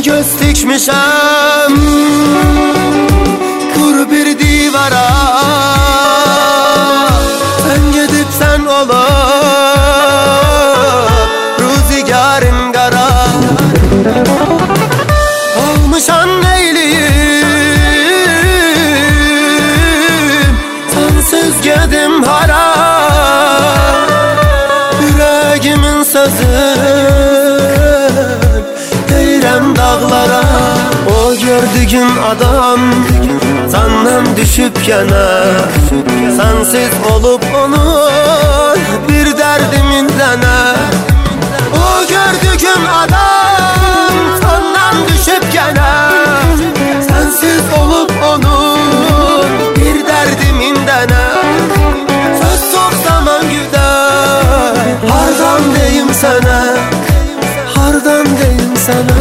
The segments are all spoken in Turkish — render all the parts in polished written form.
göz dikmişəm quru bir divara. Sən gedibsən olub ruzigarım qara. Almışan neyliyim sensiz gedim hara. Yüreğimin sözü deyirəm dağlara. O gördüğün adam senden düşüp yana. Sensiz olup onun bir derdimin dene. O gördüğün adam senden düşüp yana. Sensiz olup onun bir derdimin dene. Söz çok zaman gider, hardan deyim sana, hardan deyim sana.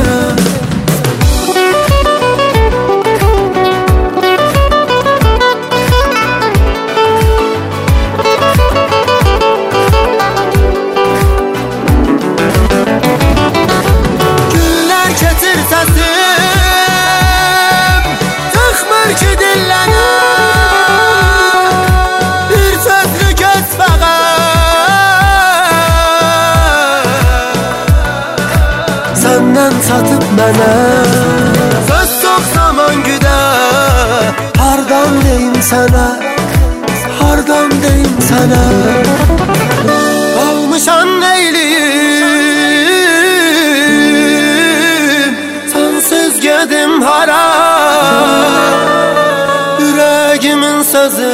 Senden satıp mənə söz çok zaman güder. Hardan deyim sana, hardan deyim sana. Almışan neyliyim sensiz gedim hara. Yüreğimin sözü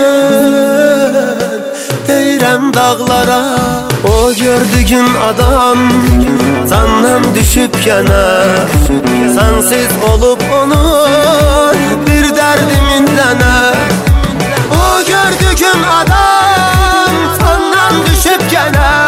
deyirəm dağlara. O gördüğün adam senden düşüp yana. Sensiz olup onun bir derdimin dene. O gördüğün adam senden düşüp yana.